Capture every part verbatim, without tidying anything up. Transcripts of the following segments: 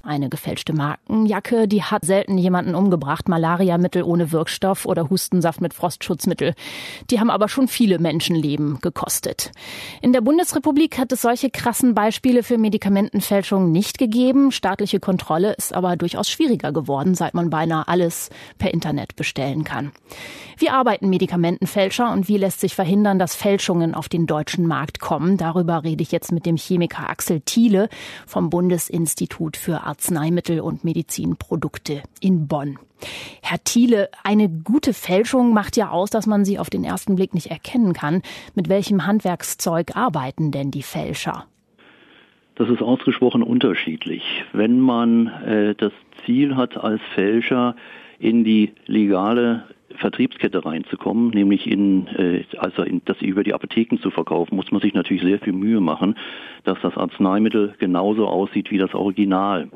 Eine gefälschte Markenjacke, die hat selten jemanden umgebracht. Malariamittel ohne Wirkstoff oder Hustensaft mit Frostschutzmittel. Die haben aber schon viele Menschenleben gekostet. In der Bundesrepublik hat es solche krassen Beispiele für Medikamentenfälschung nicht gegeben. Staatliche Kontrolle ist aber durchaus schwieriger geworden, seit man beinahe alles per Internet bestellen kann. Wie arbeiten Medikamentenfälscher und wie lässt sich verhindern, dass Fälschungen auf den deutschen Markt kommen? Darüber rede ich jetzt mit dem Chemiker Axel Thiele vom Bundesinstitut für Arzneimittel und Medizinprodukte in Bonn. Herr Thiele, eine gute Fälschung macht ja aus, dass man sie auf den ersten Blick nicht erkennen kann. Mit welchem Handwerkszeug arbeiten denn die Fälscher? Das ist ausgesprochen unterschiedlich. Wenn man äh, das Ziel hat, als Fälscher in die legale Vertriebskette reinzukommen, nämlich in, äh, also in, das über die Apotheken zu verkaufen, muss man sich natürlich sehr viel Mühe machen, dass das Arzneimittel genauso aussieht wie das Original.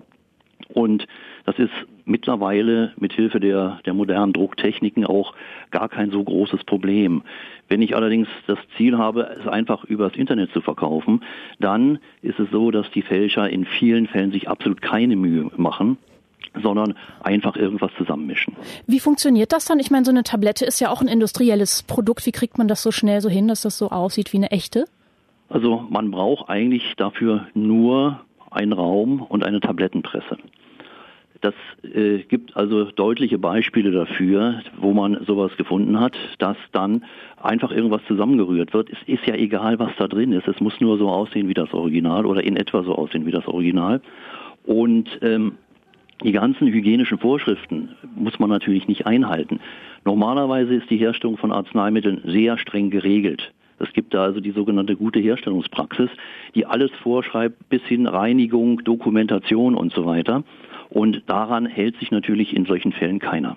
Und das ist mittlerweile mit Hilfe der, der modernen Drucktechniken auch gar kein so großes Problem. Wenn ich allerdings das Ziel habe, es einfach übers Internet zu verkaufen, dann ist es so, dass die Fälscher in vielen Fällen sich absolut keine Mühe machen, sondern einfach irgendwas zusammenmischen. Wie funktioniert das dann? Ich meine, so eine Tablette ist ja auch ein industrielles Produkt. Wie kriegt man das so schnell so hin, dass das so aussieht wie eine echte? Also man braucht eigentlich dafür nur einen Raum und eine Tablettenpresse. Das äh, gibt also deutliche Beispiele dafür, wo man sowas gefunden hat, dass dann einfach irgendwas zusammengerührt wird. Es ist ja egal, was da drin ist. Es muss nur so aussehen wie das Original oder in etwa so aussehen wie das Original. Und ähm, die ganzen hygienischen Vorschriften muss man natürlich nicht einhalten. Normalerweise ist die Herstellung von Arzneimitteln sehr streng geregelt. Es gibt da also die sogenannte gute Herstellungspraxis, die alles vorschreibt, bis hin Reinigung, Dokumentation und so weiter. Und daran hält sich natürlich in solchen Fällen keiner.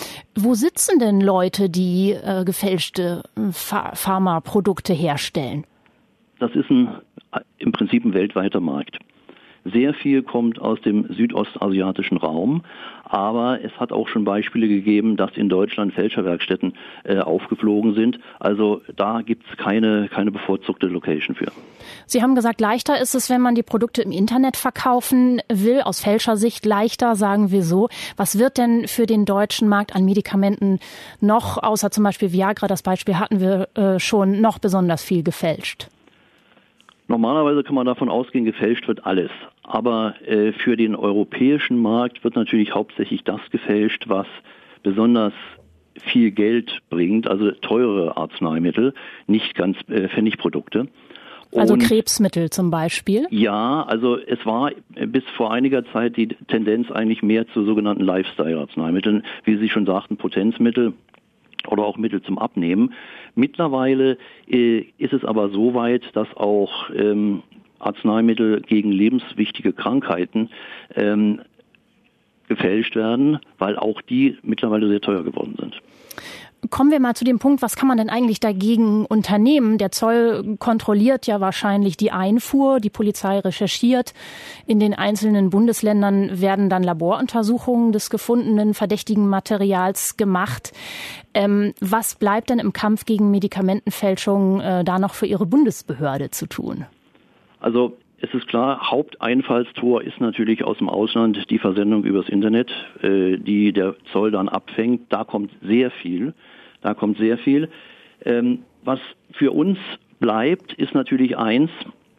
Wo sitzen denn Leute, die äh, gefälschte Ph- Pharmaprodukte herstellen? Das ist ein, im Prinzip ein weltweiter Markt. Sehr viel kommt aus dem südostasiatischen Raum, aber es hat auch schon Beispiele gegeben, dass in Deutschland Fälscherwerkstätten äh, aufgeflogen sind. Also da gibt es keine, keine bevorzugte Location für. Sie haben gesagt, leichter ist es, wenn man die Produkte im Internet verkaufen will. Aus Fälschersicht leichter, sagen wir so. Was wird denn für den deutschen Markt an Medikamenten noch, außer zum Beispiel Viagra, das Beispiel hatten wir äh, schon, noch besonders viel gefälscht? Normalerweise kann man davon ausgehen, gefälscht wird alles. Aber äh, für den europäischen Markt wird natürlich hauptsächlich das gefälscht, was besonders viel Geld bringt, also teure Arzneimittel, nicht ganz äh, Pfennigprodukte. Also Und, Krebsmittel zum Beispiel? Ja, also es war bis vor einiger Zeit die Tendenz eigentlich mehr zu sogenannten Lifestyle-Arzneimitteln, wie Sie schon sagten, Potenzmittel oder auch Mittel zum Abnehmen. Mittlerweile äh, ist es aber so weit, dass auch ähm, Arzneimittel gegen lebenswichtige Krankheiten ähm, gefälscht werden, weil auch die mittlerweile sehr teuer geworden sind. Kommen wir mal zu dem Punkt, was kann man denn eigentlich dagegen unternehmen? Der Zoll kontrolliert ja wahrscheinlich die Einfuhr, die Polizei recherchiert. In den einzelnen Bundesländern werden dann Laboruntersuchungen des gefundenen verdächtigen Materials gemacht. Ähm, was bleibt denn im Kampf gegen Medikamentenfälschung äh, da noch für Ihre Bundesbehörde zu tun? Also es ist klar, Haupteinfallstor ist natürlich aus dem Ausland die Versendung übers Internet, äh, die der Zoll dann abfängt. Da kommt sehr viel. Da kommt sehr viel. Ähm, was für uns bleibt, ist natürlich eins,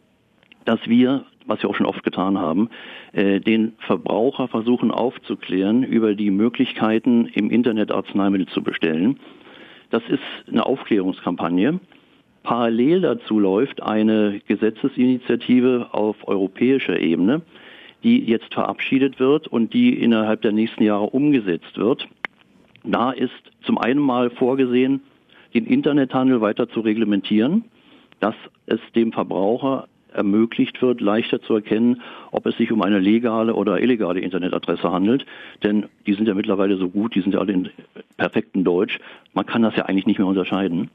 dass wir, was wir auch schon oft getan haben, äh, den Verbraucher versuchen aufzuklären über die Möglichkeiten, im Internet Arzneimittel zu bestellen. Das ist eine Aufklärungskampagne. Parallel dazu läuft eine Gesetzesinitiative auf europäischer Ebene, die jetzt verabschiedet wird und die innerhalb der nächsten Jahre umgesetzt wird. Da ist zum einen mal vorgesehen, den Internethandel weiter zu reglementieren, dass es dem Verbraucher ermöglicht wird, leichter zu erkennen, ob es sich um eine legale oder illegale Internetadresse handelt. Denn die sind ja mittlerweile so gut, die sind ja alle in perfektem Deutsch. Man kann das ja eigentlich nicht mehr unterscheiden.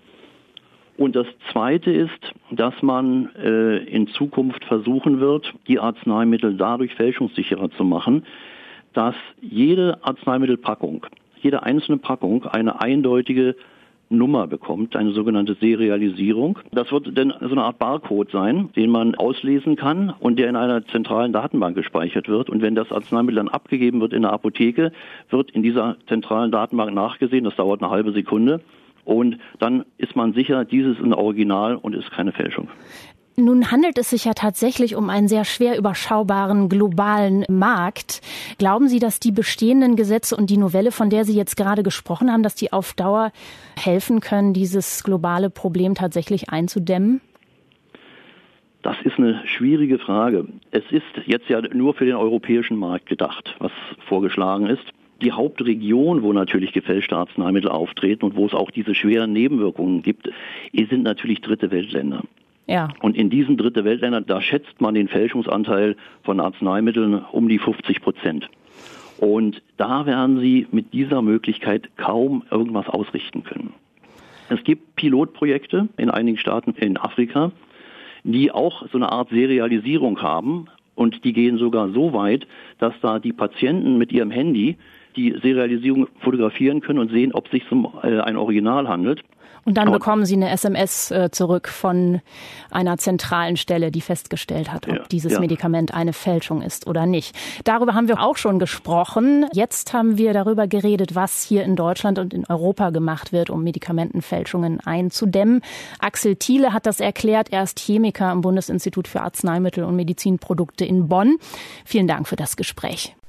Und das Zweite ist, dass man äh, in Zukunft versuchen wird, die Arzneimittel dadurch fälschungssicherer zu machen, dass jede Arzneimittelpackung, jede einzelne Packung eine eindeutige Nummer bekommt, eine sogenannte Serialisierung. Das wird dann so eine Art Barcode sein, den man auslesen kann und der in einer zentralen Datenbank gespeichert wird. Und wenn das Arzneimittel dann abgegeben wird in der Apotheke, wird in dieser zentralen Datenbank nachgesehen. Das dauert eine halbe Sekunde. Und dann ist man sicher, dieses ist ein Original und ist keine Fälschung. Nun handelt es sich ja tatsächlich um einen sehr schwer überschaubaren globalen Markt. Glauben Sie, dass die bestehenden Gesetze und die Novelle, von der Sie jetzt gerade gesprochen haben, dass die auf Dauer helfen können, dieses globale Problem tatsächlich einzudämmen? Das ist eine schwierige Frage. Es ist jetzt ja nur für den europäischen Markt gedacht, was vorgeschlagen ist. Die Hauptregion, wo natürlich gefälschte Arzneimittel auftreten und wo es auch diese schweren Nebenwirkungen gibt, sind natürlich dritte Weltländer. Ja. Und in diesen dritte Weltländern, da schätzt man den Fälschungsanteil von Arzneimitteln um die fünfzig Prozent. Und da werden sie mit dieser Möglichkeit kaum irgendwas ausrichten können. Es gibt Pilotprojekte in einigen Staaten in Afrika, die auch so eine Art Serialisierung haben. Und die gehen sogar so weit, dass da die Patienten mit ihrem Handy die Serialisierung fotografieren können und sehen, ob es sich um äh, ein Original handelt. Und dann bekommen Sie eine S M S äh, zurück von einer zentralen Stelle, die festgestellt hat, ob ja, dieses ja. Medikament eine Fälschung ist oder nicht. Darüber haben wir auch schon gesprochen. Jetzt haben wir darüber geredet, was hier in Deutschland und in Europa gemacht wird, um Medikamentenfälschungen einzudämmen. Axel Thiele hat das erklärt. Er ist Chemiker am Bundesinstitut für Arzneimittel und Medizinprodukte in Bonn. Vielen Dank für das Gespräch.